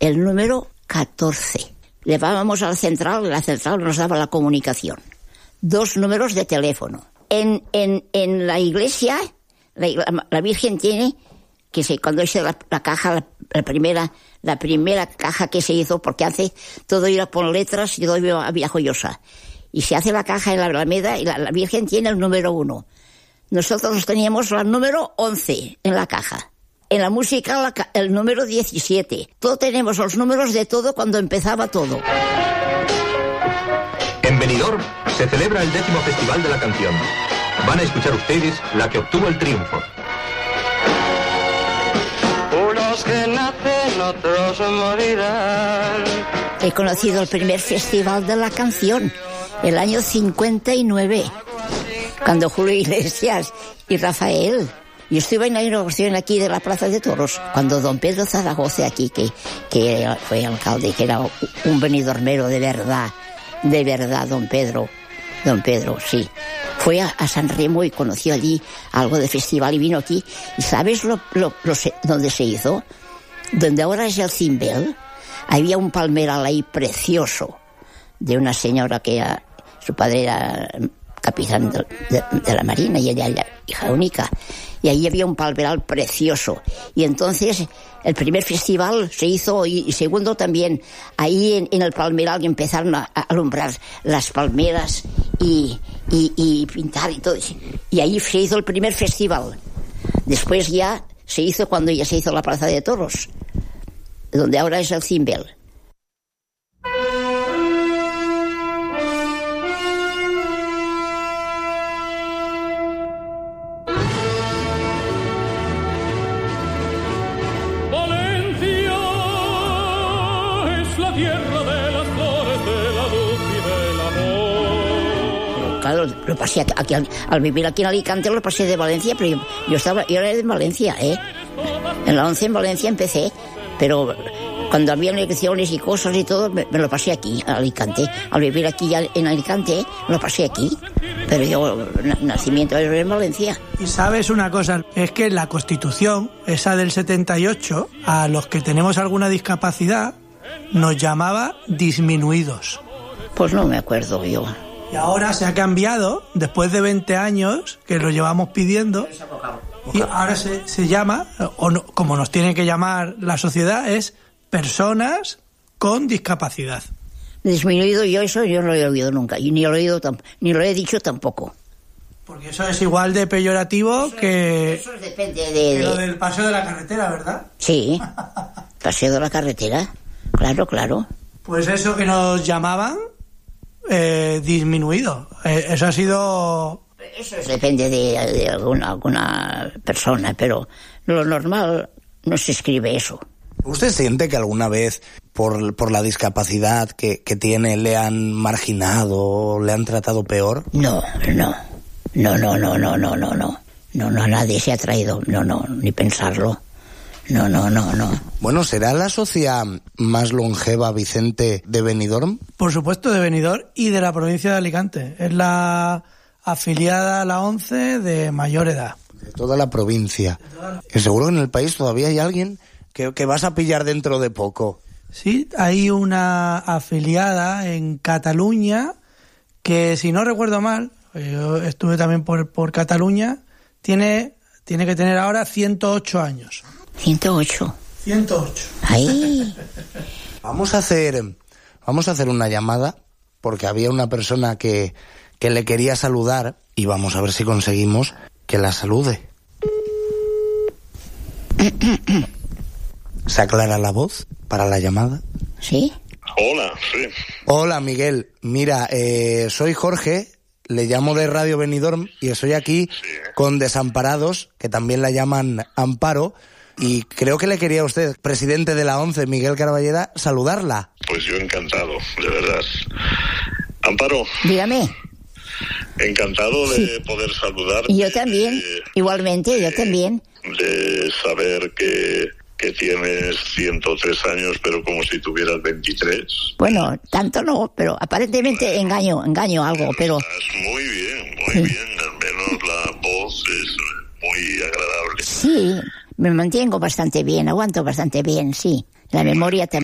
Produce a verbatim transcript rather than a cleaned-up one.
el número catorce. Llevábamos a la central, la central nos daba la comunicación. Dos números de teléfono. En, en, en la iglesia, la, la, la Virgen tiene, que se, cuando hice la, la caja, la, la primera, la primera caja que se hizo, porque hace todo era por letras y todo había joyosa. Y se hace la caja en la Alameda y la, la Virgen tiene el número uno. Nosotros teníamos el número once en la caja. En la música, la, el número diecisiete. Todo tenemos los números de todo cuando empezaba todo. En Benidorm se celebra el décimo Festival de la Canción. Van a escuchar ustedes la que obtuvo el triunfo. Unos que nacen, otros morirán. He conocido el primer Festival de la Canción, el año cincuenta y nueve, cuando Julio Iglesias y Rafael. Yo estuve en la inauguración aquí de la Plaza de Toros, cuando don Pedro Zaragoza aquí, que, que fue alcalde, que era un benidormero de verdad, de verdad, don Pedro, don Pedro, sí. Fue a, a San Remo y conoció allí algo de festival y vino aquí. ¿Y sabes lo, lo, lo, dónde se hizo? Donde ahora es el Cimbel, había un palmeral ahí precioso, de una señora que era, su padre era capitán de, de, de la Marina y ella era hija única. Y ahí había un palmeral precioso. Y entonces el primer festival se hizo, y, y segundo también, ahí en, en el palmeral empezaron a, a alumbrar las palmeras y, y, y pintar y todo. Y ahí se hizo el primer festival. Después ya se hizo cuando ya se hizo la Plaza de Toros, donde ahora es el Cimbel. Claro, lo pasé aquí, aquí al, al vivir aquí en Alicante lo pasé de Valencia, pero yo, yo estaba, yo era de Valencia, ¿eh? En la once en Valencia empecé, pero cuando había elecciones y cosas y todo, me, me lo pasé aquí, en Alicante. Al vivir aquí ya en Alicante, lo pasé aquí, pero yo, nacimiento era en Valencia. Y sabes una cosa, es que la Constitución, esa del setenta y ocho, a los que tenemos alguna discapacidad, nos llamaba disminuidos. Pues no me acuerdo yo. Y ahora se ha cambiado, después de veinte años que lo llevamos pidiendo, y ahora se, se llama, o no, como nos tiene que llamar la sociedad, es personas con discapacidad. Disminuido, yo eso yo no lo he oído nunca, y ni lo he oído tam, ni lo he dicho tampoco. Porque eso es igual de peyorativo eso, que, eso depende de, que lo de... del paseo de la carretera, ¿verdad? Sí, paseo de la carretera, claro, claro. Pues eso que nos llamaban... Eh, disminuido. Eh, eso ha sido... Eso depende de, de alguna, alguna persona, pero lo normal no se escribe eso. ¿Usted siente que alguna vez, por, por la discapacidad que, que tiene, le han marginado, le han tratado peor? No, no. No, no, no, no, no, no, no. No, no, nadie se ha traído. No, no, ni pensarlo. No, no, no, no. Bueno, ¿será la sociedad más longeva, Vicente, de Benidorm? Por supuesto, de Benidorm y de la provincia de Alicante. Es la afiliada a la ONCE de mayor edad. De toda la provincia. Y seguro que en el país todavía hay alguien que, que vas a pillar dentro de poco. Sí, hay una afiliada en Cataluña que, si no recuerdo mal, yo estuve también por, por Cataluña, tiene, tiene que tener ahora ciento ocho años. ciento ocho. ciento ocho. Ahí. Vamos a hacer, vamos a hacer una llamada, porque había una persona que, que le quería saludar, y vamos a ver si conseguimos que la salude. ¿Se aclara la voz para la llamada? Sí. Hola, sí. Hola, Miguel. Mira, eh, soy Jorge, le llamo de Radio Benidorm y estoy aquí sí. con Desamparados, que también la llaman Amparo. Y creo que le quería a usted, presidente de la ONCE, Miguel Carballeda, saludarla. Pues yo encantado, de verdad. Amparo. Dígame. Encantado de sí. poder saludar. Y yo también, de, igualmente, yo también. De saber que, que tienes ciento tres años, pero como si tuvieras veintitrés. Bueno, tanto no, pero aparentemente bueno, engaño, engaño algo, pero... Estás muy bien, muy sí. bien, al menos la voz es muy agradable. Sí. Me mantengo bastante bien, aguanto bastante bien, sí. La memoria también.